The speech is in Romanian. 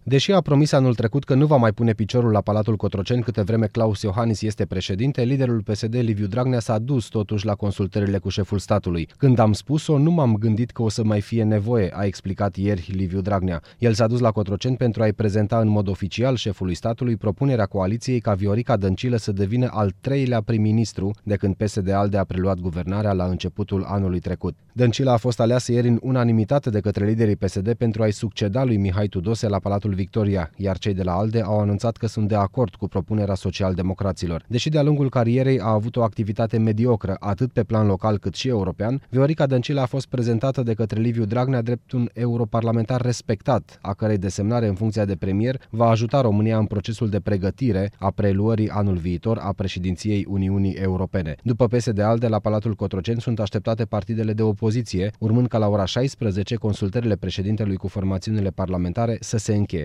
Deși a promis anul trecut că nu va mai pune piciorul la Palatul Cotroceni câte vreme Klaus Iohannis este președinte, liderul PSD Liviu Dragnea s-a dus totuși la consultările cu șeful statului. Când am spus-o, nu m-am gândit că o să mai fie nevoie, a explicat ieri Liviu Dragnea. El s-a dus la Cotroceni pentru a-i prezenta în mod oficial șefului statului propunerea coaliției ca Viorica Dăncilă să devină al treilea prim-ministru de când PSD-ALDE a preluat guvernarea la începutul anului trecut. Dăncilă a fost aleasă ieri în unanimitate de către liderii PSD pentru a-i succeda lui Mihai Tudose la Palatul Victoria, iar cei de la ALDE au anunțat că sunt de acord cu propunerea social-democraților. Deși de-a lungul carierei a avut o activitate mediocră atât pe plan local cât și european, Viorica Dăncilă a fost prezentată de către Liviu Dragnea drept un europarlamentar respectat, a cărei desemnare în funcția de premier va ajuta România în procesul de pregătire a preluării anul viitor a președinției Uniunii Europene. După PSD-ALDE, la Palatul Cotroceni sunt așteptate partidele de opoziție, urmând ca la ora 16 consultările președintelui cu formațiunile parlamentare să se încheie.